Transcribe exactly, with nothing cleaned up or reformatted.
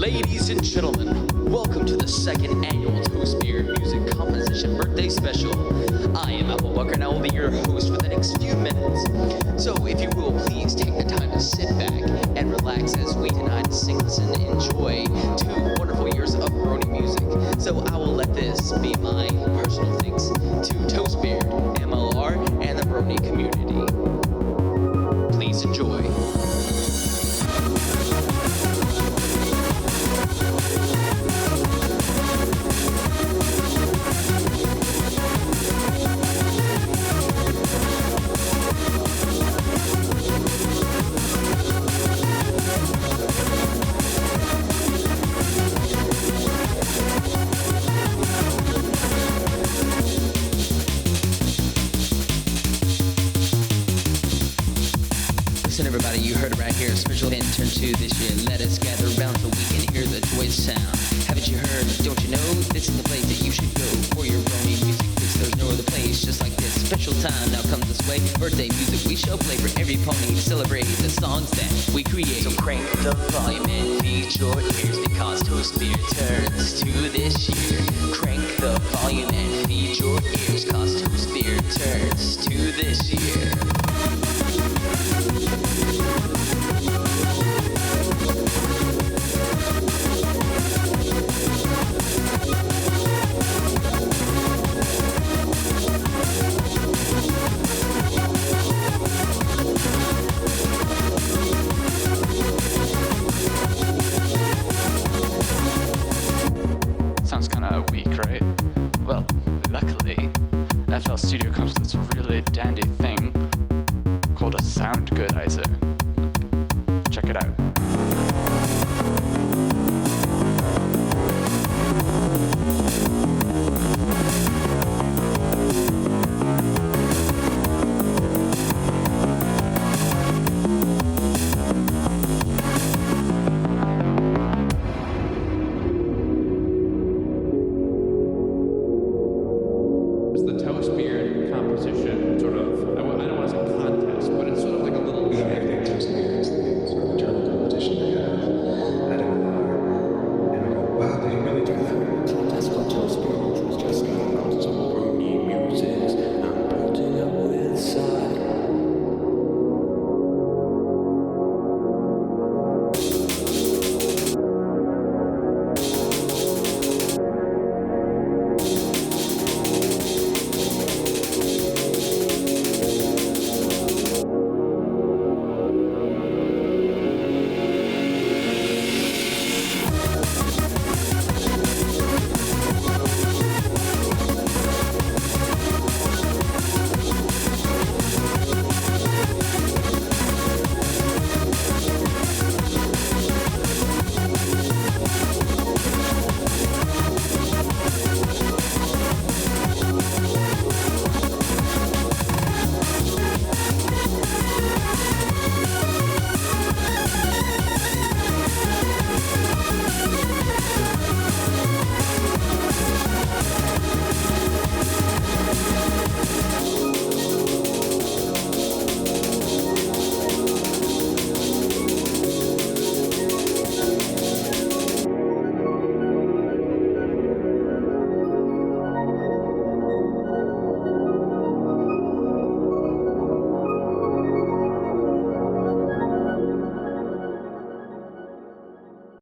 Ladies and gentlemen, welcome to the second annual Toast Beer Music Composition Birthday Special. I am Apple Bucker and I will be your host for the next few minutes. So if you will, please take the time to sit back and relax as we tonight sing and enjoy two wonderful years of Brony music. So I will let this be my personal thanks to Toast Beer, M L R, and the Brony community. Please enjoy. Listen everybody, you heard it right here, special hit in turn two this year. Let us gather round so we can hear the joyous sound. Haven't you heard, don't you know, this is the place that you should go for your Brony music fix. There's no other place just like this. Special time now comes this way. Birthday music we shall play for every pony to celebrate the songs that we create. So crank the volume and feed your ears because Toast Beer turns to this year. Crank the volume and feed your ears cause Toast Beer turns to this year. Sounds kind of weak, right? Well, luckily, F L Studio comes with this really dandy